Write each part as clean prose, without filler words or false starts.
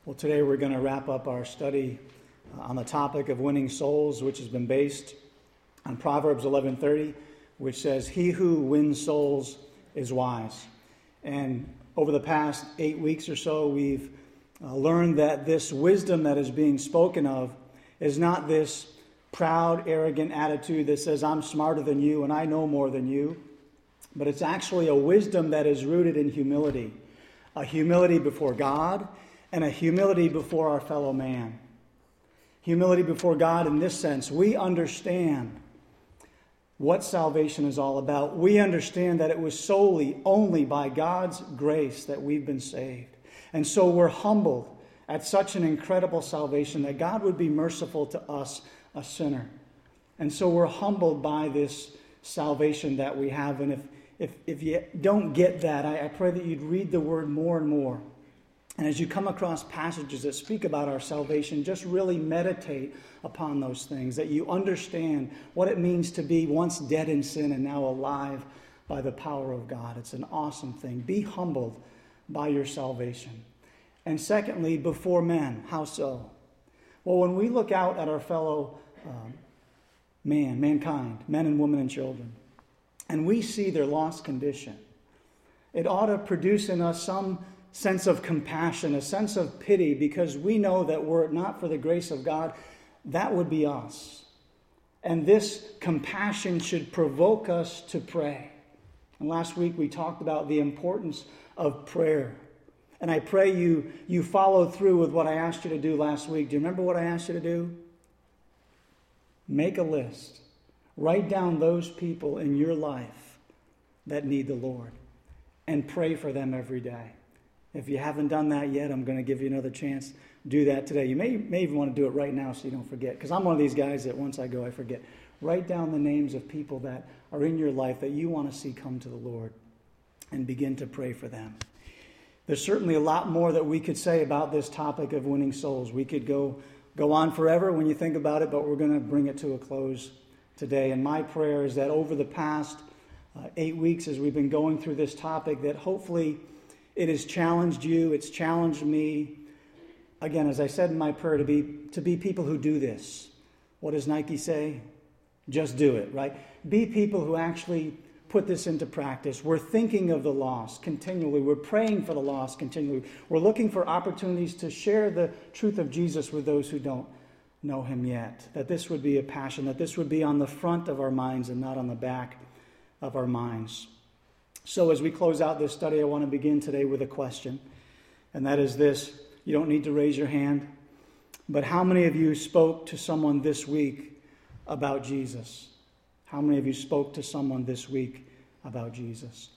Well, today we're going to wrap up our study on the topic of winning souls, which has been based on Proverbs 11:30, which says, "He who wins souls is wise." And over the past 8 weeks or so, we've learned that this wisdom that is being spoken of is not this proud, arrogant attitude that says, "I'm smarter than you and I know more than you," but it's actually a wisdom that is rooted in humility, a humility before God and a humility before our fellow man. Humility before God in this sense: we understand what salvation is all about. We understand that it was solely, only by God's grace that we've been saved. And so we're humbled at such an incredible salvation that God would be merciful to us, a sinner. And so we're humbled by this salvation that we have. And if you don't get that, I pray that you'd read the Word more and more. And as you come across passages that speak about our salvation, just really meditate upon those things, that you understand what it means to be once dead in sin and now alive by the power of God. It's an awesome thing. Be humbled by your salvation. And secondly, before men. How so? Well, when we look out at our fellow mankind, men and women and children, and we see their lost condition, it ought to produce in us some sense of compassion, a sense of pity, because we know that were it not for the grace of God, that would be us. And this compassion should provoke us to pray. And last week we talked about the importance of prayer. And I pray you follow through with what I asked you to do last week. Do you remember what I asked you to do? Make a list. Write down those people in your life that need the Lord and pray for them every day. If you haven't done that yet, I'm going to give you another chance. Do that today. You may even want to do it right now so you don't forget. Because I'm one of these guys that once I go, I forget. Write down the names of people that are in your life that you want to see come to the Lord and begin to pray for them. There's certainly a lot more that we could say about this topic of winning souls. We could go on forever when you think about it, but we're going to bring it to a close today. And my prayer is that over the past 8 weeks as we've been going through this topic, that hopefully it has challenged you, it's challenged me. Again, as I said in my prayer, to be people who do this. What does Nike say? Just do it, right? Be people who actually put this into practice. We're thinking of the lost continually. We're praying for the lost continually. We're looking for opportunities to share the truth of Jesus with those who don't know him yet. That this would be a passion, that this would be on the front of our minds and not on the back of our minds. So as we close out this study, I want to begin today with a question. And that is this. You don't need to raise your hand. But how many of you spoke to someone this week about Jesus? How many of you spoke to someone this week about Jesus?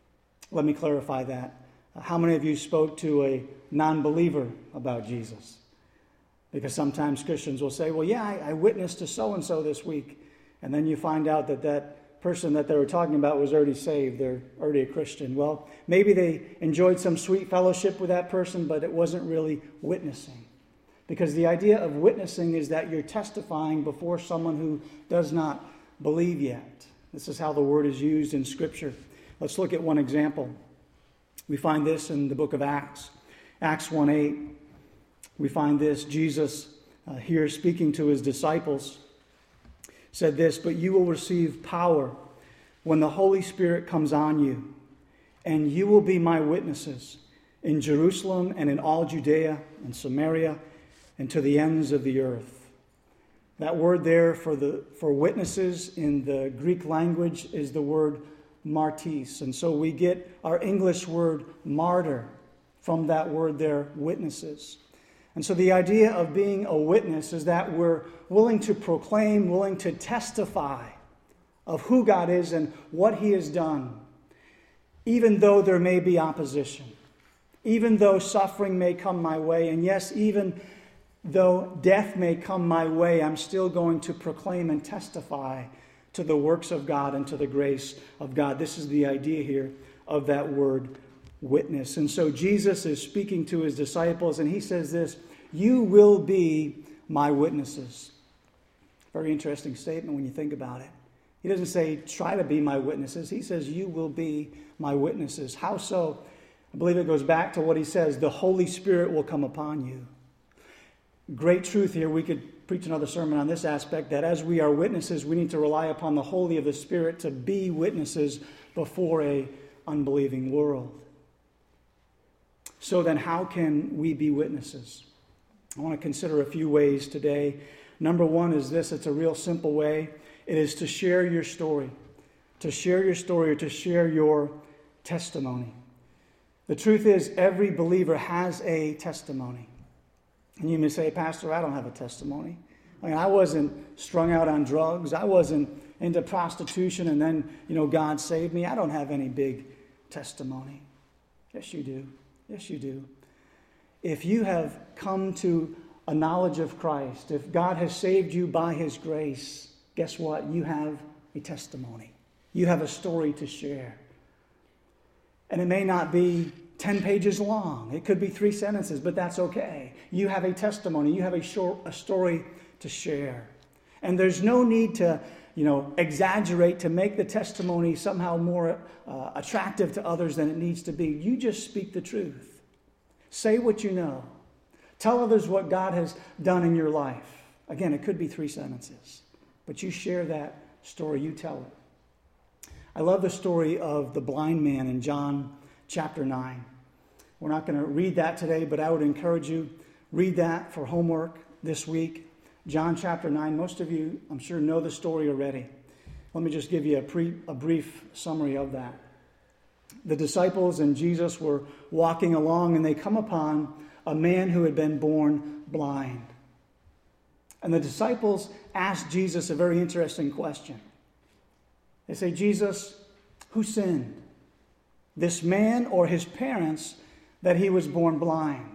Let me clarify that. How many of you spoke to a non-believer about Jesus? Because sometimes Christians will say, well, yeah, I witnessed to so-and-so this week. And then you find out that person that they were talking about was already saved. They're already a Christian. Well, maybe they enjoyed some sweet fellowship with that person, but it wasn't really witnessing. Because the idea of witnessing is that you're testifying before someone who does not believe yet. This is how the word is used in Scripture. Let's look at one example. We find this in the book of Acts. Acts 1:8. We find this. Jesus here speaking to his disciples said this, "But you will receive power when the Holy Spirit comes on you, and you will be my witnesses in Jerusalem and in all Judea and Samaria and to the ends of the earth." That word there for witnesses in the Greek language is the word martis. And so we get our English word martyr from that word there, witnesses. And so the idea of being a witness is that we're willing to proclaim, willing to testify of who God is and what he has done, even though there may be opposition, even though suffering may come my way, and yes, even though death may come my way, I'm still going to proclaim and testify to the works of God and to the grace of God. This is the idea here of that word witness. And so Jesus is speaking to his disciples, and he says this, "You will be my witnesses." Very interesting statement when you think about it. He doesn't say, "Try to be my witnesses." He says, "You will be my witnesses." How so? I believe it goes back to what he says, the Holy Spirit will come upon you. Great truth here. We could preach another sermon on this aspect, that as we are witnesses, we need to rely upon the Holy of the Spirit to be witnesses before a unbelieving world. So then how can we be witnesses? I want to consider a few ways today. Number one is this. It's a real simple way. It is to share your story. To share your story or to share your testimony. The truth is, every believer has a testimony. And you may say, Pastor, I don't have a testimony. I mean, I wasn't strung out on drugs. I wasn't into prostitution and then, God saved me. I don't have any big testimony. Yes, you do. Yes, you do. If you have come to a knowledge of Christ, if God has saved you by His grace, guess what? You have a testimony. You have a story to share. And it may not be 10 pages long. It could be 3 sentences, but that's okay. You have a testimony. You have a story to share. And there's no need to, exaggerate to make the testimony somehow more attractive to others than it needs to be. You just speak the truth. Say what you know. Tell others what God has done in your life. Again, it could be 3 sentences, but you share that story. You tell it. I love the story of the blind man in John chapter 9. We're not going to read that today, but I would encourage you, read that for homework this week. John chapter 9. Most of you, I'm sure, know the story already. Let me just give you a brief summary of that. The disciples and Jesus were walking along, and they come upon a man who had been born blind. And the disciples asked Jesus a very interesting question. They say, Jesus, who sinned? This man or his parents, that he was born blind?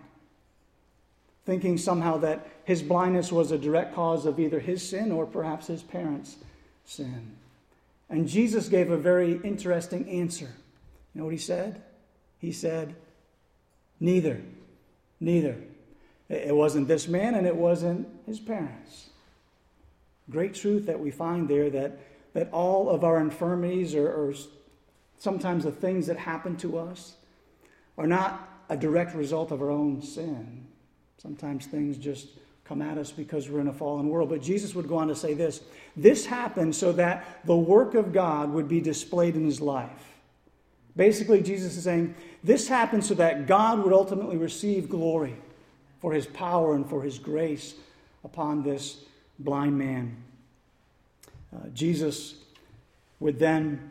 Thinking somehow that his blindness was a direct cause of either his sin or perhaps his parents' sin. And Jesus gave a very interesting answer. You know what he said? He said, neither. Neither. It wasn't this man and it wasn't his parents. Great truth that we find there, that all of our infirmities or sometimes the things that happen to us are not a direct result of our own sin. Sometimes things just come at us because we're in a fallen world. But Jesus would go on to say this. This happened so that the work of God would be displayed in his life. Basically, Jesus is saying, this happened so that God would ultimately receive glory for his power and for his grace upon this blind man. Jesus would then,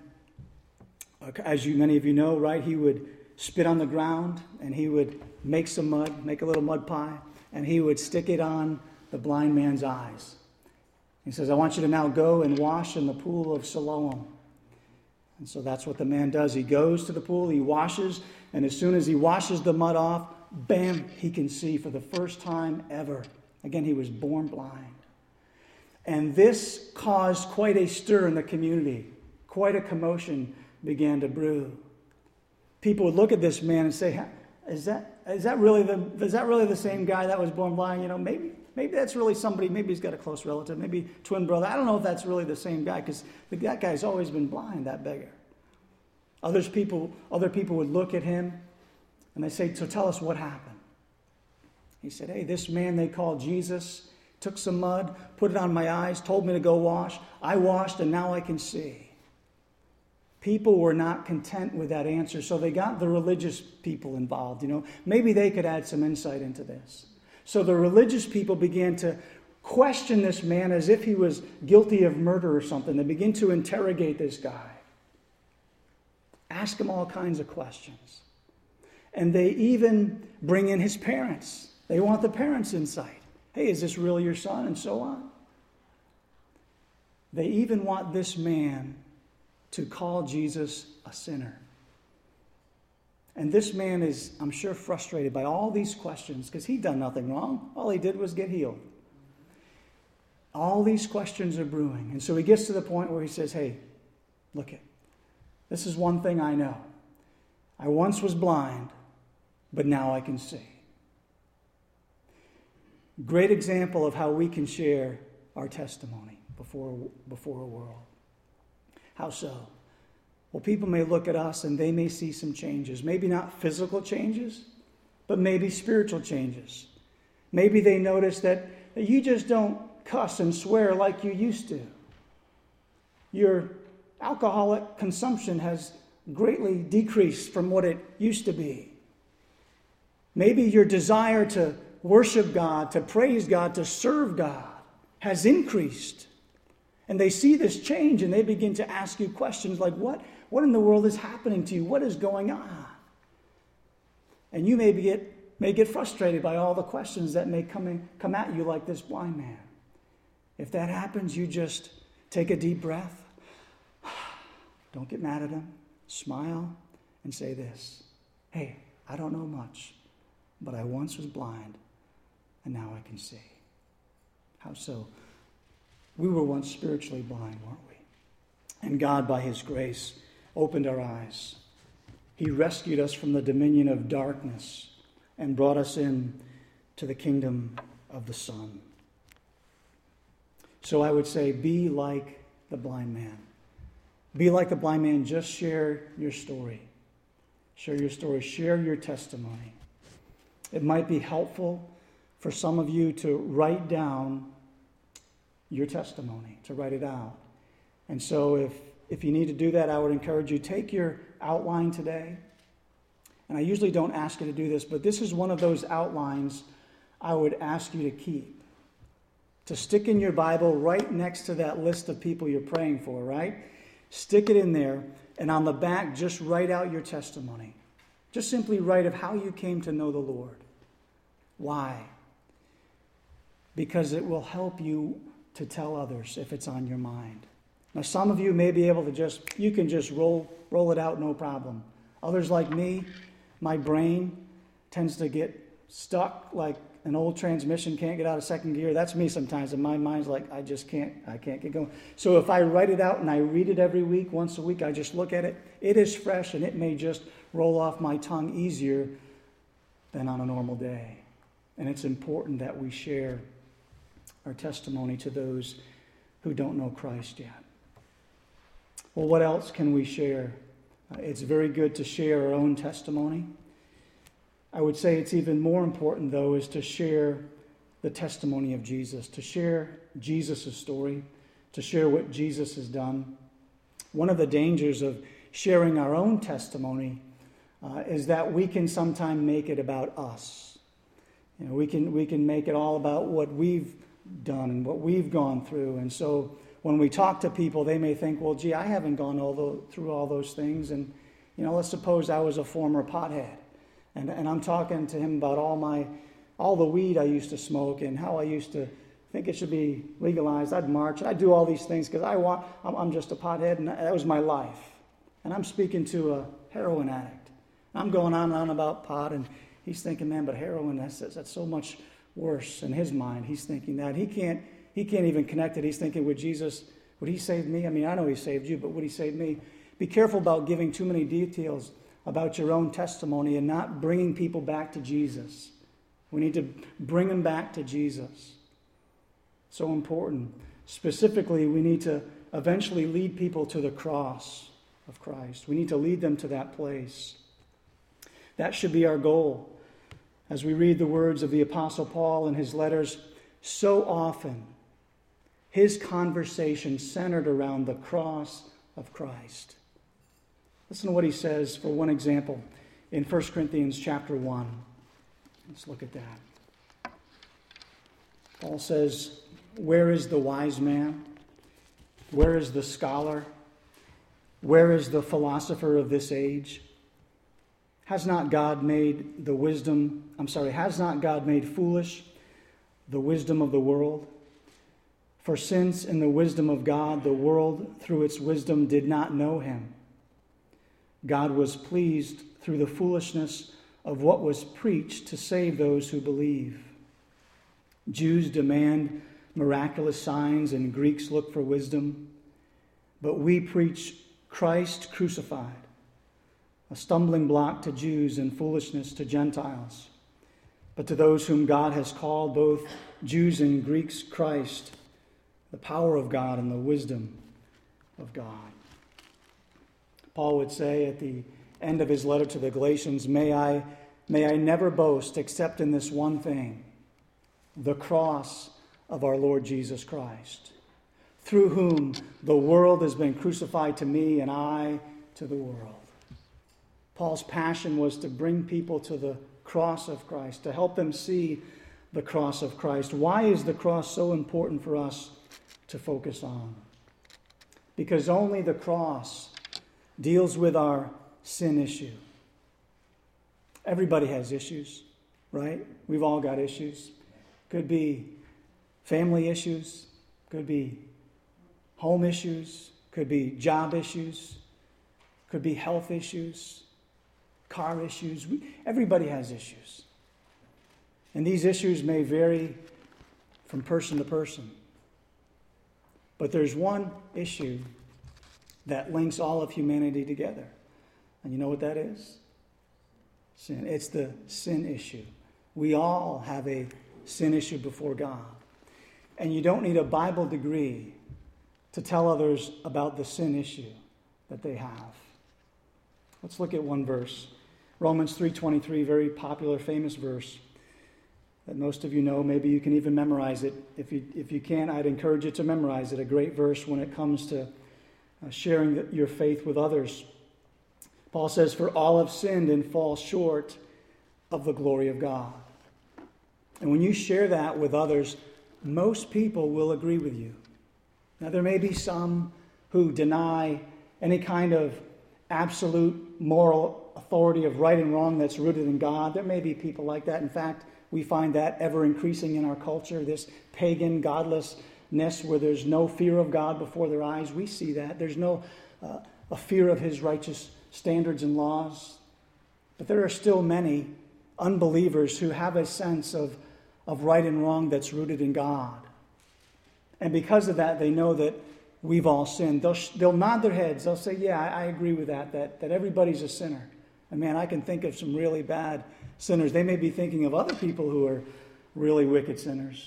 as many of you know, right, he would spit on the ground and he would make some mud, make a little mud pie, and he would stick it on the blind man's eyes. He says, I want you to now go and wash in the pool of Siloam. And so that's what the man does. He goes to the pool, he washes, and as soon as he washes the mud off, bam, he can see for the first time ever. Again, he was born blind. And this caused quite a stir in the community. Quite a commotion began to brew. People would look at this man and say, is that really the same guy that was born blind? Maybe that's really somebody, maybe he's got a close relative, maybe twin brother. I don't know if that's really the same guy, because that guy's always been blind, that beggar. Other people would look at him and they say, so tell us what happened. He said, hey, this man they call Jesus took some mud, put it on my eyes, told me to go wash. I washed and now I can see. People were not content with that answer, so they got the religious people involved. Maybe they could add some insight into this. So the religious people began to question this man as if he was guilty of murder or something. They begin to interrogate this guy. Ask him all kinds of questions. And they even bring in his parents. They want the parents' insight. Hey, is this really your son? And so on. They even want this man to call Jesus a sinner. And this man is, I'm sure, frustrated by all these questions because he'd done nothing wrong. All he did was get healed. All these questions are brewing. And so he gets to the point where he says, hey, look it. This is one thing I know. I once was blind, but now I can see. Great example of how we can share our testimony before a world. How so? Well, people may look at us and they may see some changes. Maybe not physical changes, but maybe spiritual changes. Maybe they notice that you just don't cuss and swear like you used to. Your alcoholic consumption has greatly decreased from what it used to be. Maybe your desire to worship God, to praise God, to serve God has increased. And they see this change and they begin to ask you questions like, what in the world is happening to you? What is going on? And you may get frustrated by all the questions that may come at you like this blind man. If that happens, you just take a deep breath. Don't get mad at him. Smile and say this. Hey, I don't know much, but I once was blind and now I can see. How so? We were once spiritually blind, weren't we? And God, by his grace, opened our eyes. He rescued us from the dominion of darkness and brought us in to the kingdom of the Son. So I would say, be like the blind man. Be like the blind man. Just share your story. Share your story. Share your testimony. It might be helpful for some of you to write down your testimony, to write it out. And so if you need to do that, I would encourage you, take your outline today. And I usually don't ask you to do this, but this is one of those outlines I would ask you to keep. To stick in your Bible right next to that list of people you're praying for, right? Stick it in there, and on the back, just write out your testimony. Just simply write of how you came to know the Lord. Why? Because it will help you to tell others if it's on your mind. Now, some of you may be able to you can just roll it out, no problem. Others like me, my brain tends to get stuck like an old transmission can't get out of second gear. That's me sometimes, and my mind's like, I can't get going. So if I write it out and I read it every week, once a week, I just look at it, it is fresh and it may just roll off my tongue easier than on a normal day. And it's important that we share our testimony to those who don't know Christ yet. Well, what else can we share? It's very good to share our own testimony. I would say it's even more important, though, is to share the testimony of Jesus, to share Jesus' story, to share what Jesus has done. One of the dangers of sharing our own testimony is that we can sometimes make it about us. You know, we can make it all about what we've done and what we've gone through. And so when we talk to people, they may think, well, gee, I haven't gone through all those things. And, let's suppose I was a former pothead. And I'm talking to him about all the weed I used to smoke and how I used to think it should be legalized. I'd march. I'd do all these things because I'm just a pothead, and that was my life. And I'm speaking to a heroin addict. I'm going on and on about pot, and he's thinking, man, but heroin, that's so much worse in his mind. He's thinking that. He can't even connect it. He's thinking, would Jesus, would he save me? I mean, I know he saved you, but would he save me? Be careful about giving too many details about your own testimony and not bringing people back to Jesus. We need to bring them back to Jesus. So important. Specifically, we need to eventually lead people to the cross of Christ. We need to lead them to that place. That should be our goal. As we read the words of the Apostle Paul in his letters, so often his conversation centered around the cross of Christ. Listen to what he says, for one example, in 1 Corinthians chapter 1. Let's look at that. Paul says, where is the wise man? Where is the scholar? Where is the philosopher of this age? Has not God made foolish the wisdom of the world? For since in the wisdom of God, the world through its wisdom did not know him, God was pleased through the foolishness of what was preached to save those who believe. Jews demand miraculous signs and Greeks look for wisdom, but we preach Christ crucified, a stumbling block to Jews and foolishness to Gentiles. But to those whom God has called, both Jews and Greeks, Christ, the power of God and the wisdom of God. Paul would say at the end of his letter to the Galatians, may I never boast except in this one thing, the cross of our Lord Jesus Christ, through whom the world has been crucified to me and I to the world. Paul's passion was to bring people to the cross of Christ, to help them see the cross of Christ. Why is the cross so important for us to focus on? Because only the cross deals with our sin issue. Everybody has issues, right? We've all got issues. Could be family issues, could be home issues, could be job issues, could be health issues, car issues. Everybody has issues. And these issues may vary from person to person. But there's one issue that links all of humanity together. And you know what that is? Sin. It's the sin issue. We all have a sin issue before God. And you don't need a Bible degree to tell others about the sin issue that they have. Let's look at one verse. Romans 3:23, very popular, famous verse that most of you know. Maybe you can even memorize it. If you can't, I'd encourage you to memorize it. A great verse when it comes to sharing your faith with others. Paul says, for all have sinned and fall short of the glory of God. And when you share that with others, most people will agree with you. Now, there may be some who deny any kind of absolute moral authority of right and wrong that's rooted in God. There may be people like that. In fact, we find that ever increasing in our culture, this pagan godlessness where there's no fear of God before their eyes. We see that. There's no a fear of his righteous standards and laws. But there are still many unbelievers who have a sense of right and wrong that's rooted in God. And because of that, they know that we've all sinned. They'll nod their heads. They'll say, yeah, I agree with that everybody's a sinner. And man, I can think of some really bad sinners. They may be thinking of other people who are really wicked sinners.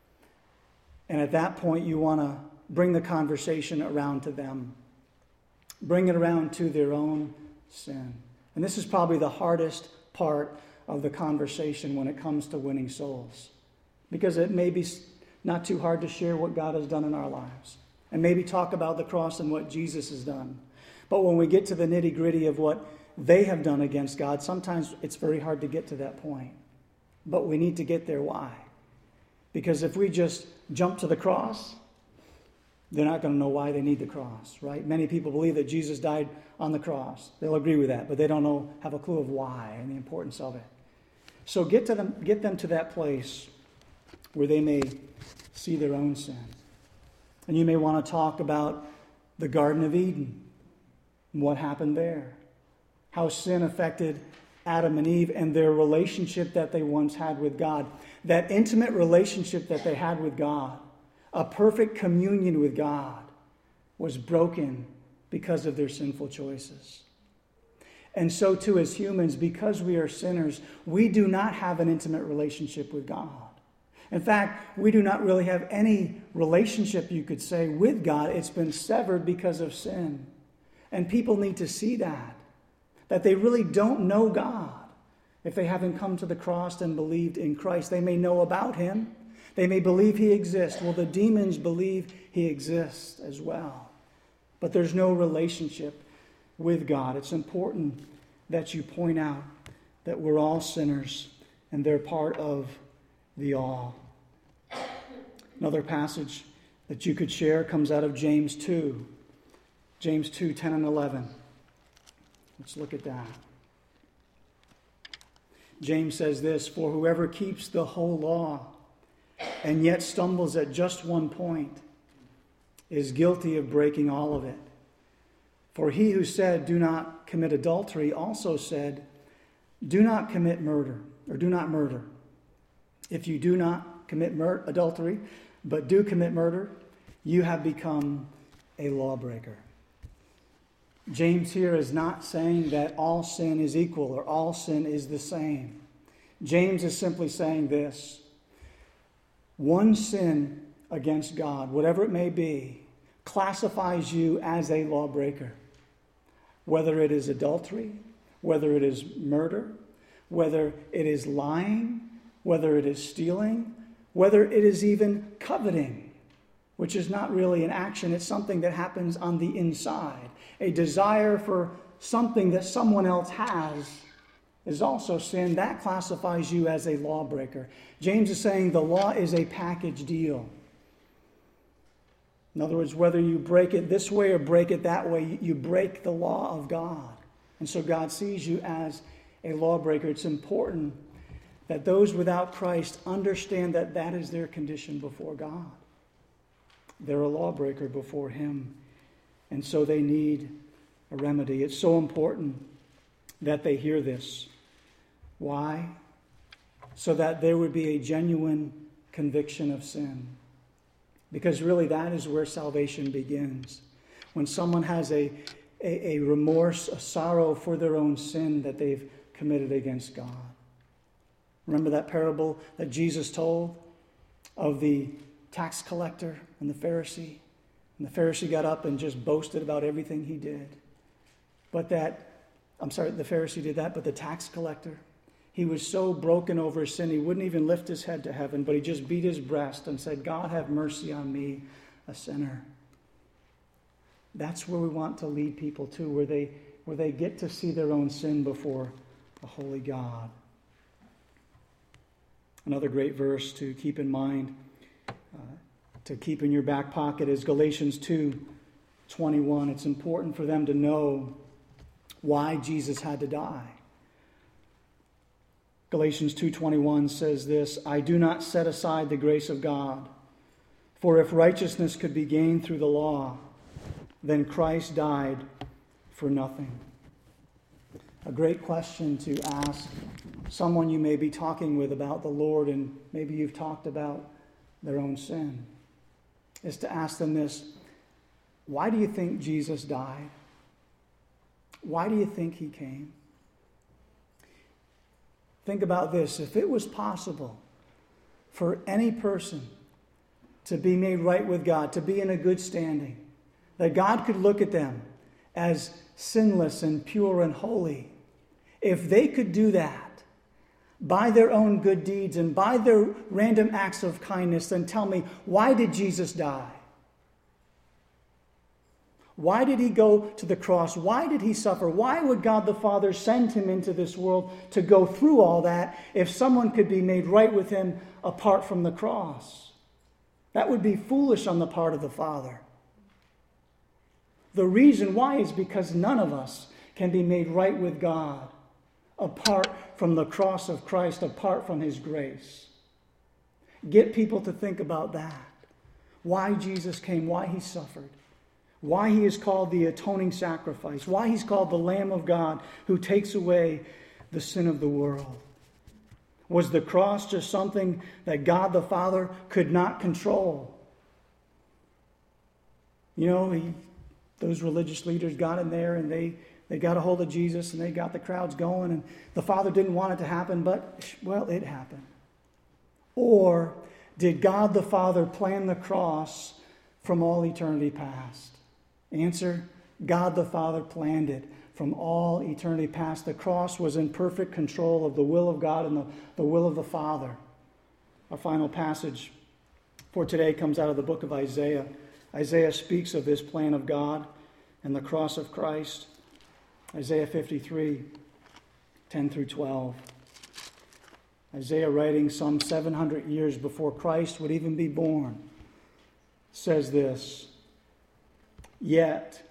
And at that point, you want to bring the conversation around to them. Bring it around to their own sin. And this is probably the hardest part of the conversation when it comes to winning souls. Because it may be not too hard to share what God has done in our lives. And maybe talk about the cross and what Jesus has done. But when we get to the nitty-gritty of what they have done against God, sometimes it's very hard to get to that point. But we need to get there. Why? Because if we just jump to the cross, they're not going to know why they need the cross, right? Many people believe that Jesus died on the cross. They'll agree with that, but they don't have a clue of why and the importance of it. So get them to that place where they may see their own sin. And you may want to talk about the Garden of Eden and what happened there. How sin affected Adam and Eve and their relationship that they once had with God. That intimate relationship that they had with God, a perfect communion with God, was broken because of their sinful choices. And so too, as humans, because we are sinners, we do not have an intimate relationship with God. In fact, we do not really have any relationship, you could say, with God. It's been severed because of sin. And people need to see that they really don't know God if they haven't come to the cross and believed in Christ. They may know about him. They may believe he exists. Well, the demons believe he exists as well. But there's no relationship with God. It's important that you point out that we're all sinners and they're part of the all. Another passage that you could share comes out of James 2. James 2, 10 and 11. Let's look at that. James says this, for whoever keeps the whole law and yet stumbles at just one point is guilty of breaking all of it. For he who said, do not commit adultery, also said, do not commit murder, or do not murder. If you do not commit adultery, but do commit murder, you have become a lawbreaker. James here is not saying that all sin is equal or all sin is the same. James is simply saying this. One sin against God, whatever it may be, classifies you as a lawbreaker. whether it is adultery, whether it is murder, whether it is lying, whether it is stealing, whether it is even coveting, which is not really an action, it's something that happens on the inside. A desire for something that someone else has is also sin. That classifies you as a lawbreaker. James is saying the law is a package deal. In other words, whether you break it this way or break it that way, you break the law of God. And so God sees you as a lawbreaker. It's important that those without Christ understand that that is their condition before God. They're a lawbreaker before Him. And so they need a remedy. It's so important that they hear this. Why? So that there would be a genuine conviction of sin. Because really that is where salvation begins. When someone has a remorse, a sorrow for their own sin that they've committed against God. Remember that parable that Jesus told of the tax collector and the Pharisee? And the Pharisee got up and just boasted about everything he did. The Pharisee did that, but the tax collector, he was so broken over his sin, he wouldn't even lift his head to heaven, but he just beat his breast and said, God, have mercy on me, a sinner. That's where we want to lead people to, where they get to see their own sin before a holy God. Another great verse to keep in mind, to keep in your back pocket, is Galatians 2:21. It's important for them to know why Jesus had to die. Galatians 2:21 says this, I do not set aside the grace of God, for if righteousness could be gained through the law, then Christ died for nothing. A great question to ask someone you may be talking with about the Lord, and maybe you've talked about their own sin, is to ask them this: why do you think Jesus died? Why do you think He came? Think about this. If it was possible for any person to be made right with God, to be in a good standing, that God could look at them as sinless and pure and holy, if they could do that by their own good deeds and by their random acts of kindness, then tell me, why did Jesus die? Why did He go to the cross? Why did He suffer? Why would God the Father send Him into this world to go through all that if someone could be made right with Him apart from the cross? That would be foolish on the part of the Father. The reason why is because none of us can be made right with God apart from the cross of Christ, apart from His grace. Get people to think about that. Why Jesus came, why He suffered, why He is called the atoning sacrifice, why He's called the Lamb of God who takes away the sin of the world. Was the cross just something that God the Father could not control? You know, those religious leaders got in there and they got a hold of Jesus and they got the crowds going, and the Father didn't want it to happen, but, well, it happened. Or did God the Father plan the cross from all eternity past? Answer, God the Father planned it from all eternity past. The cross was in perfect control of the will of God and the will of the Father. Our final passage for today comes out of the book of Isaiah. Isaiah speaks of this plan of God and the cross of Christ. Isaiah 53, 10 through 12. Isaiah, writing some 700 years before Christ would even be born, says this: Yet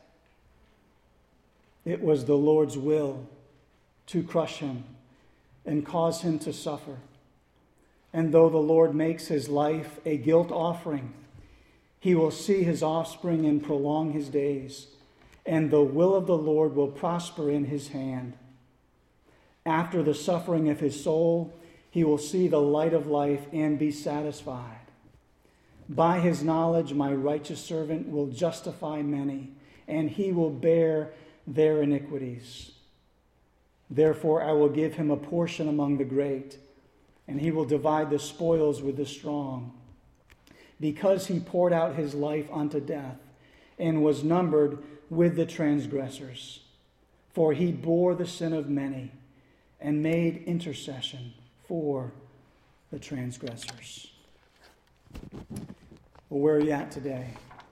it was the Lord's will to crush Him and cause Him to suffer. And though the Lord makes His life a guilt offering, He will see His offspring and prolong His days, and the will of the Lord will prosper in His hand. After the suffering of His soul, He will see the light of life and be satisfied. By His knowledge, my righteous servant will justify many, and He will bear their iniquities. Therefore, I will give him a portion among the great, and He will divide the spoils with the strong. Because He poured out His life unto death, and was numbered with the transgressors. For he bore the sin of many and made intercession for the transgressors. Well, where are you at today?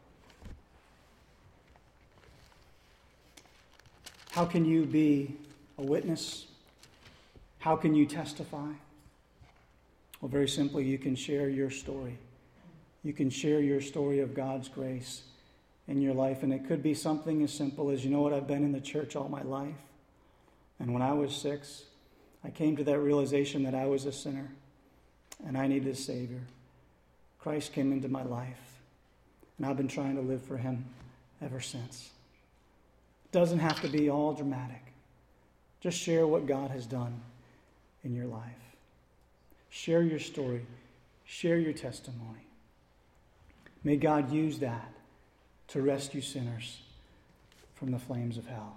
How can you be a witness? How can you testify? Well, very simply, you can share your story. You can share your story of God's grace in your life. And it could be something as simple as, you know what, I've been in the church all my life. And when I was 6, I came to that realization that I was a sinner and I needed a Savior. Christ came into my life, and I've been trying to live for him ever since. It doesn't have to be all dramatic. Just share what God has done in your life. Share your story. Share your testimony. May God use that to rescue sinners from the flames of hell.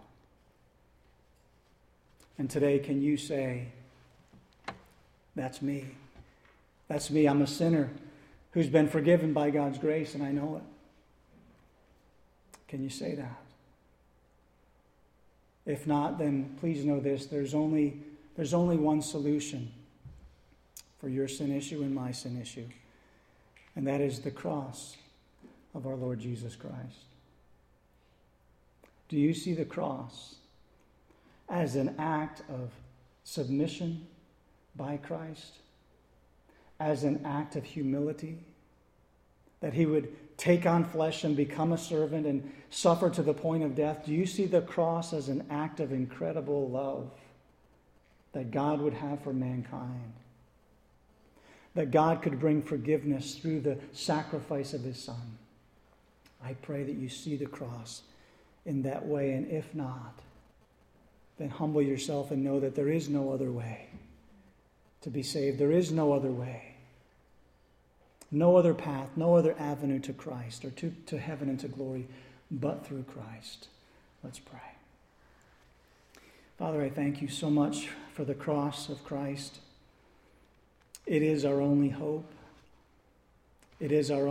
And today, can you say, that's me. That's me. I'm a sinner who's been forgiven by God's grace, and I know it. Can you say that? If not, then please know this. There's only one solution for your sin issue and my sin issue. And that is the cross of our Lord Jesus Christ. Do you see the cross as an act of submission by Christ? As an act of humility? That he would take on flesh and become a servant and suffer to the point of death? Do you see the cross as an act of incredible love that God would have for mankind? That God could bring forgiveness through the sacrifice of his Son? I pray that you see the cross in that way, and if not, then humble yourself and know that there is no other way to be saved. There is no other way. No other path, no other avenue to Christ or to heaven and to glory but through Christ. Let's pray. Father, I thank you so much for the cross of Christ. It is our only hope. It is our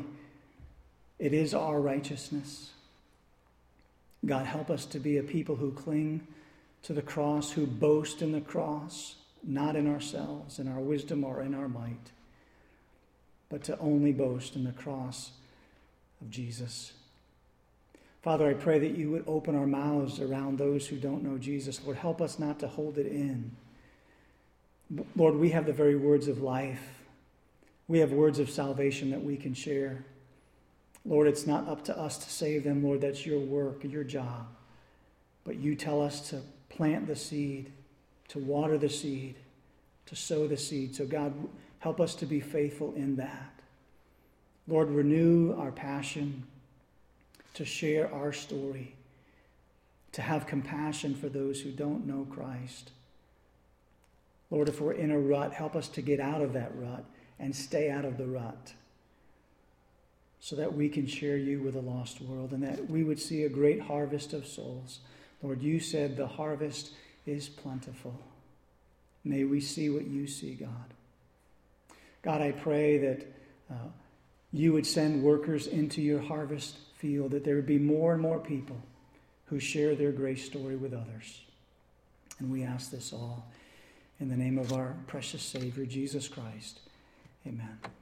righteousness. God, help us to be a people who cling to the cross, who boast in the cross, not in ourselves, in our wisdom or in our might, but to only boast in the cross of Jesus. Father, I pray that you would open our mouths around those who don't know Jesus. Lord, help us not to hold it in. Lord, we have the very words of life. We have words of salvation that we can share. Lord, it's not up to us to save them. Lord, that's your work, your job. But you tell us to plant the seed, to water the seed, to sow the seed. So God, help us to be faithful in that. Lord, renew our passion to share our story, to have compassion for those who don't know Christ. Lord, if we're in a rut, help us to get out of that rut and stay out of the rut so that we can share you with a lost world and that we would see a great harvest of souls. Lord, you said the harvest is plentiful. May we see what you see, God. God, I pray that you would send workers into your harvest field, that there would be more and more people who share their grace story with others. And we ask this all in the name of our precious Savior, Jesus Christ. Amen.